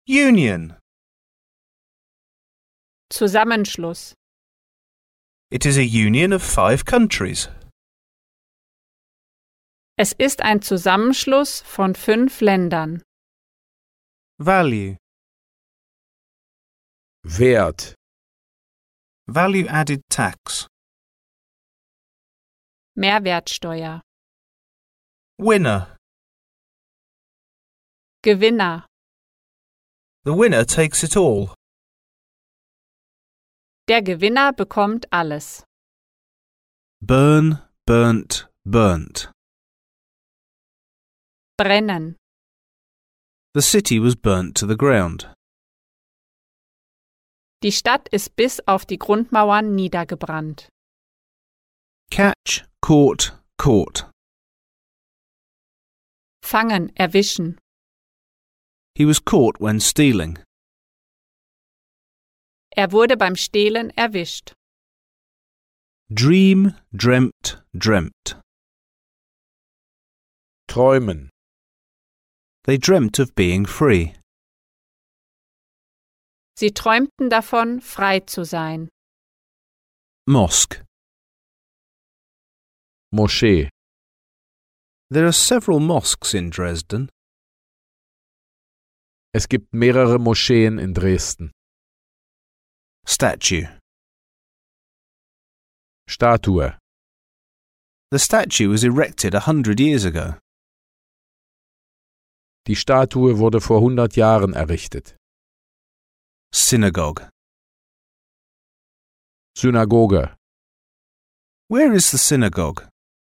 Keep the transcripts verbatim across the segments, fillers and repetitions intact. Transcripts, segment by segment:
Union. Zusammenschluss. It is a union of five countries. Es ist ein Zusammenschluss von fünf Ländern. Value. Wert. Value added tax. Mehrwertsteuer. Winner. Gewinner. The winner takes it all. Der Gewinner bekommt alles. Burn, burnt, burnt. Brennen. The city was burnt to the ground. Die Stadt ist bis auf die Grundmauern niedergebrannt. Catch, caught, caught. Fangen, erwischen. He was caught when stealing. Er wurde beim Stehlen erwischt. Dream, dreamt, dreamt. Träumen. They dreamt of being free. Sie träumten davon, frei zu sein. Mosque. Moschee. There are several mosques in Dresden. Es gibt mehrere Moscheen in Dresden. Statue. Statue. The statue was erected a hundred years ago. Die Statue wurde vor hundert Jahren errichtet. Synagogue. Synagoge. Where is the synagogue?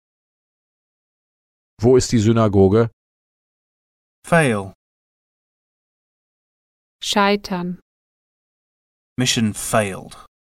Wo ist die Synagoge? Fail. Scheitern. Mission failed.